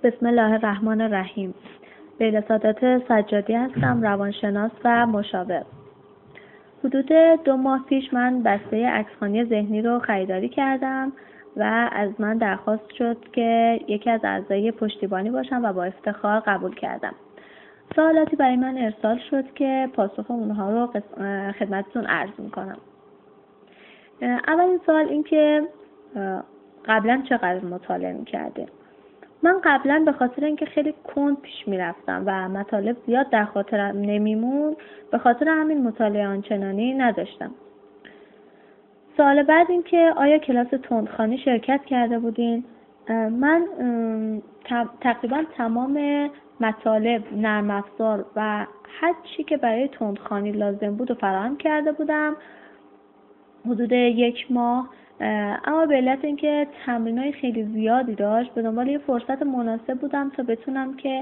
بسم الله الرحمن الرحیم. لیلا سادات سجادی هستم، روانشناس و مشاور. حدود 2 ماه پیش من بسته عکس‌خوانی ذهنی رو خریداری کردم و از من درخواست شد که یکی از اعضای پشتیبانی باشم و با افتخار قبول کردم. سوالاتی برای من ارسال شد که پاسخ اونها رو خدمتتون عرض میکنم. اولین سوال این که قبلا چقدر مطالعه میکرده؟ من قبلا به خاطر اینکه خیلی کند پیش میرفتم و مطالب زیاد در خاطرم نمیمون، به خاطر همین مطالعه آنچنانی نداشتم. سوال بعد این که آیا کلاس تندخوانی شرکت کرده بودین؟ من تقریبا تمام مطالب، نرم افزار و هر چی که برای تندخوانی لازم بود و فراهم کرده بودم حدود 1 ماه. اما به علت اینکه تمرینای خیلی زیادی داشت، به دنبال یه فرصت مناسب بودم تا بتونم که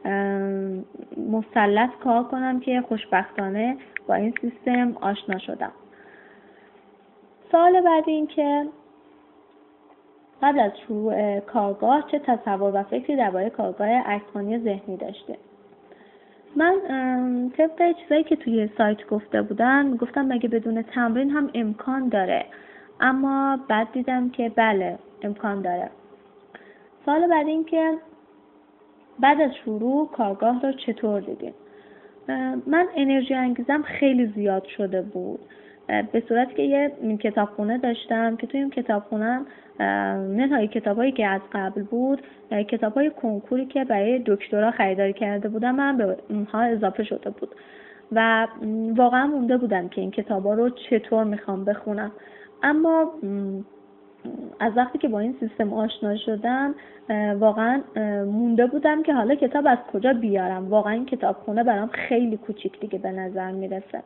مسلط کار کنم که خوشبختانه با این سیستم آشنا شدم. سوال بعدی این که قبل از شروع کارگاه چه تصور و فکری درباره کارگاه عکس‌خوانی ذهنی داشته؟ من طبق چیزایی که توی سایت گفته بودن گفتم مگه بدون تمرین هم امکان داره، اما بعد دیدم که بله امکان داره. سوال بعد این که بعد از شروع کارگاه رو چطور دیدین؟ من انرژی انگیزم خیلی زیاد شده بود، به صورتی که یه کتابخونه داشتم که توی این کتابخونم منهای کتابایی که از قبل بود، کتابای کنکوری که برای دکترا خریداری کرده بودم من به اونها اضافه شده بود و واقعا مونده بودم که این کتابا رو چطور میخوام بخونم. اما از وقتی که با این سیستم آشنا شدم واقعا مونده بودم که حالا کتاب از کجا بیارم. واقعا این کتابخونه برام خیلی کوچیک دیگه به نظر میرسه.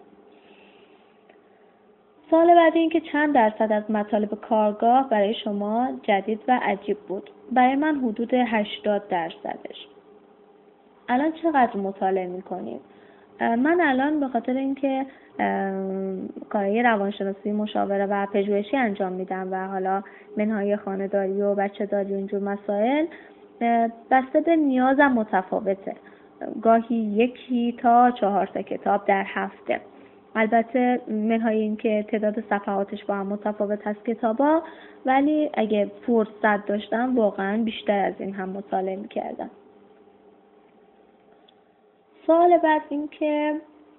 سوال بعدی این که چند درصد از مطالب کارگاه برای شما جدید و عجیب بود؟ برای من حدود 80%. الان چقدر مطالعه میکنید؟ من الان به خاطر اینکه کارهای روانشناسی، مشاوره و پژوهشی انجام میدم و حالا منهای خانه‌داری و بچه‌داری و اینجور مسائل، بسته به نیازم متفاوته. گاهی 1 تا 4 کتاب در هفته. البته منهای این که تعداد صفحاتش با هم متفاوت هست کتابا، ولی اگه فرصت داشتم واقعا بیشتر از این هم مطالعه میکردم. سوال بعد این که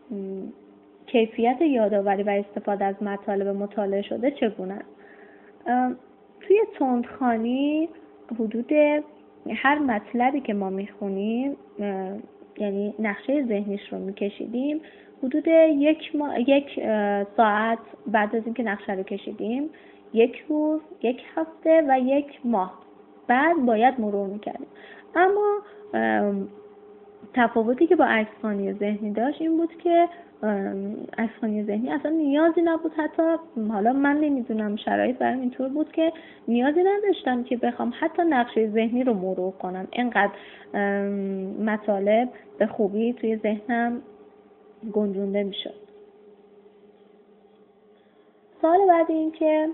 کیفیت یادآوری و استفاده از مطالب مطالعه شده چگونه است؟ توی تندخوانی حدود هر مطلبی که ما میخونیم، یعنی نقشه ذهنیش رو میکشیدیم، حدود 1 ساعت بعد از اینکه نقشه رو کشیدیم، 1 روز، 1 هفته و 1 ماه بعد باید مرور میکردیم. اما تفاوتی که با عکس‌خوانی ذهنی داشت این بود که عکس‌خوانی ذهنی اصلا نیازی نبود، حتی حالا من نمیدونم شرایط برام اینطور بود که نیازی نداشتم که بخوام حتی نقشه ذهنی رو مرور کنم. اینقدر مطالب به خوبی توی ذهنم گنجونده میشد. سوال بعد این که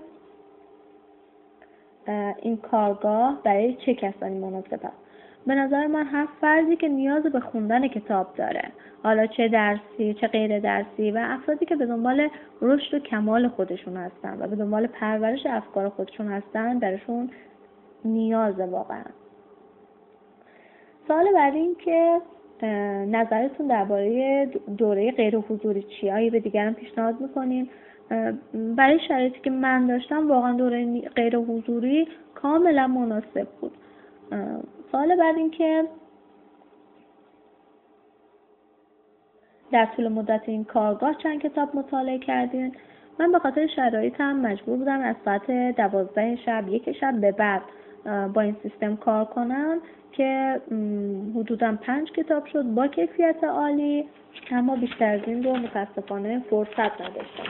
این کارگاه برای چه کسانی مناسب است؟ به نظر من هر فردی که نیاز به خوندن کتاب داره، حالا چه درسی چه غیر درسی، و افرادی که به دنبال رشد و کمال خودشون هستن و به دنبال پرورش افکار خودشون هستن، درشون نیاز واقعا. سوال بعدی این که نظرتون درباره دوره غیر حضوری چیه؟ آیا به دیگران پیشنهاد میکنین؟ برای شرایطی که من داشتم واقعا دوره غیر حضوری کاملا مناسب بود. سوال بعد این که در طول مدت این کارگاه چند کتاب مطالعه کردین؟ من به خاطر شرایطم مجبور بودم از ساعت 12 شب 1 شب به بعد با این سیستم کار کنم که حدوداً 5 کتاب شد با کیفیت عالی، اما بیشتر از این رو متاسفانه فرصت نداشتم.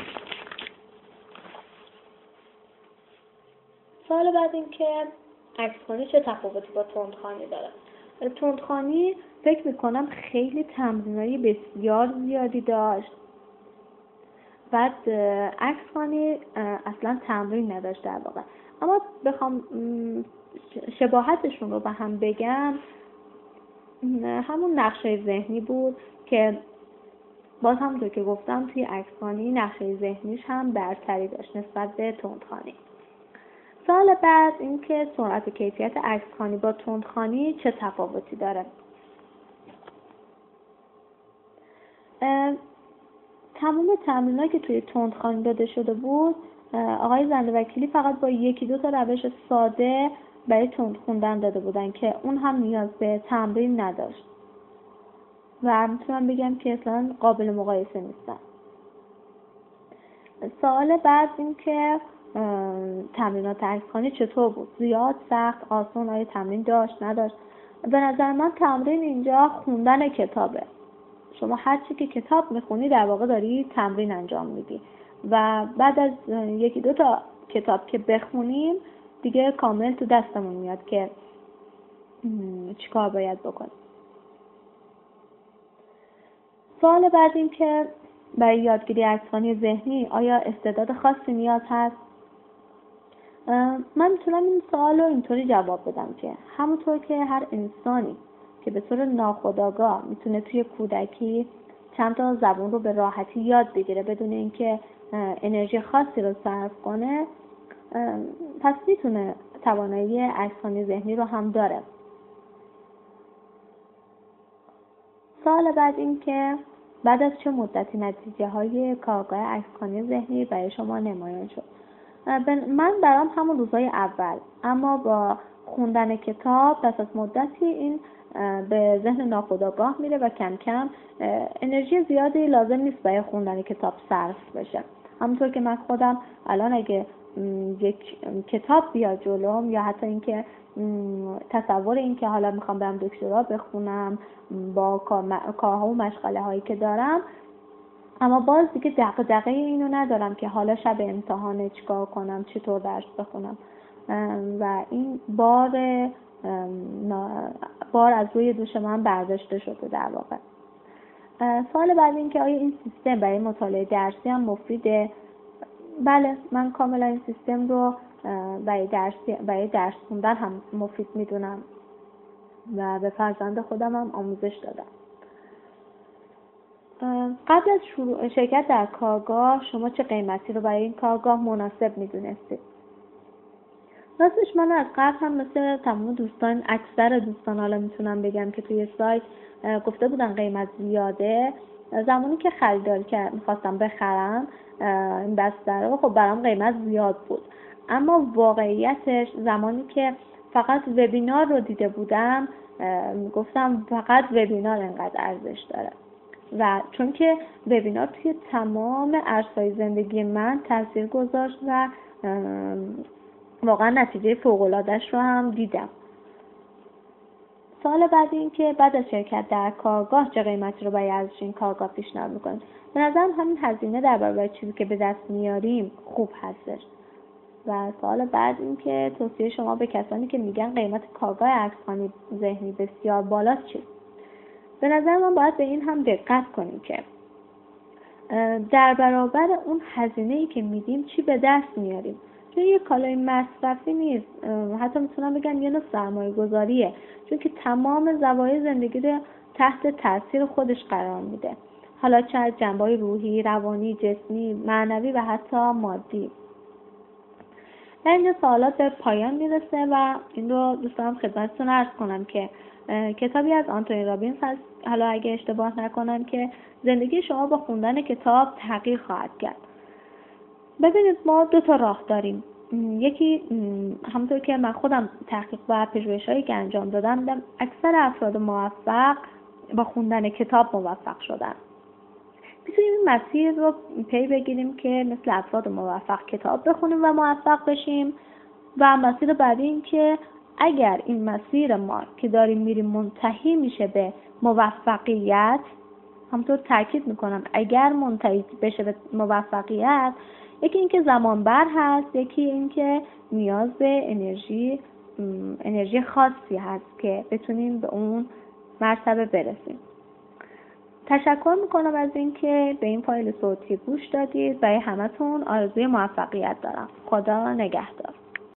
سوال بعد این که عکس‌خوانی چه تفاوتی با تندخوانی داره؟ تندخوانی فکر میکنم خیلی تمرینای بسیار زیادی داشت. بعد عکس‌خوانی اصلا تمرین نداشت در واقع. اما بخوام شباهتشون رو به هم بگم، همون نقشه ذهنی بود که باز همونطور که گفتم توی عکس‌خوانی نقشه ذهنیش هم برتری داشت نسبت به تندخوانی. سوال بعد این که سرعت و کیفیت عکس‌خوانی با تندخوانی چه تفاوتی داره؟ تمام تمرینایی که توی تندخوانی داده شده بود آقای زنده‌وکیلی فقط با 1-2 تا روش ساده برای تند خوندن داده بودن که اون هم نیاز به تمرین نداشت و میتونم بگم که اصلا قابل مقایسه نیستن. سوال بعد این که تمرینات عکس‌خوانی چطور بود؟ زیاد، سخت، آسان؟ آیا تمرین داشت، نداشت؟ به نظر من تمرین اینجا خوندن کتابه. شما هر چی که کتاب میخونی در واقع داری تمرین انجام میدی و بعد از 1-2 تا کتاب که بخونیم دیگه کامل تو دستمون میاد که چیکار باید بکنیم. سوال بعد این که برای یادگیری عکس‌خوانی ذهنی آیا استعداد خاصی نیاز هست؟ من میتونم این سوال رو اینطوری جواب بدم که همونطور که هر انسانی که به طور ناخودآگاه میتونه توی کودکی چند تا زبان رو به راحتی یاد بگیره بدون اینکه انرژی خاصی رو صرف کنه، پس میتونه توانایی عکس‌خوانی ذهنی رو هم داره. سوال بعد این که بعد از چه مدتی نتیجه های کارگاه عکس‌خوانی ذهنی برای شما نمایان شد؟ من برام همون روزهای اول، اما با خوندن کتاب پس از مدتی این به ذهن ناخودآگاه میره و کم کم انرژی زیادی لازم نیست برای خوندن کتاب صرف بشه. همونطور که من خودم الان اگه یک کتاب بیاد جلوم یا حتی اینکه تصور این که حالا میخوام برم دکترا بخونم با کارها و مشغله هایی که دارم، اما باز دیگه دغدغه اینو ندارم که حالا شب امتحان چیکار کنم، چطور درس بخونم و این بار از روی دوش من برداشته شده در واقع. سوال بعد این که آیا این سیستم برای مطالعه درسی هم مفیده؟ بله، من کاملا این سیستم رو برای درس خوندن هم مفید میدونم و به فرزند خودم هم آموزش دادم. قبل از شرکت در کارگاه شما چه قیمتی رو برای این کارگاه مناسب میدونستید؟ راستش من از قبل هم مثل تمام دوستان، اکثر دوستان حالا میتونم بگم که توی سایت گفته بودن قیمت زیاده، زمانی که خریداری میخواستم بخرم این بستر رو، خب برام قیمت زیاد بود، اما واقعیتش زمانی که فقط وبینار رو دیده بودم گفتم فقط وبینار انقدر ارزش داره و چون که وبینار توی تمام عرصه‌های زندگی من تاثیر گذاشت و واقعا نتیجه فوق‌العاده‌اش رو هم دیدم. سوال بعد این که بعد از شرکت در کارگاه چه قیمتی رو برای ارزش این کارگاه پیشنهاد می‌کنید؟ به نظرم همین هزینه در برابر چیزی که به دست میاریم خوب هستش. و سوال بعد این که توصیه شما به کسانی که میگن قیمت کارگاه عکس‌خوانی ذهنی بسیار بالاست چیست؟ به نظر من باید به این هم دقت کنیم که در برابر اون هزینه‌ای که میدیم چی به دست میاریم. چون یه کالای مصرفی نیست، حتی میتونم بگم یه نوع سرمایه گذاریه، چون که تمام زوایای زندگی رو تحت تاثیر خودش قرار میده، حالا چه از جنبه‌های روحی، روانی، جسمی، معنوی و حتی مادی. در اینجا سوالات به پایان میرسه و این رو دوست دارم خدمتتون عرض کنم که کتابی از آنتونی رابینز هست، حالا اگه اشتباه نکنم، که زندگی شما با خوندن کتاب تغییر خواهد کرد. ببینید ما 2 تا راه داریم. یکی همونطور که من خودم تحقیق و پژوهش‌هایی که انجام دادم اکثر افراد موفق با خوندن کتاب موفق شدن. میتونیم این مسیر رو پی بگیریم که مثل افراد موفق کتاب بخونیم و موفق بشیم، و مسیر بعدی این که اگر این مسیر ما که داریم میریم منتهی میشه به موفقیت، همونطور تاکید میکنم اگر منتهی بشه به موفقیت، یکی اینکه زمان بر هست، یکی اینکه نیاز به انرژی خاصی هست که بتونیم به اون مرتبه برسیم. تشکر میکنم از اینکه به این فایل صوتی گوش دادید. برای همتون آرزوی موفقیت دارم. خدا نگهدار.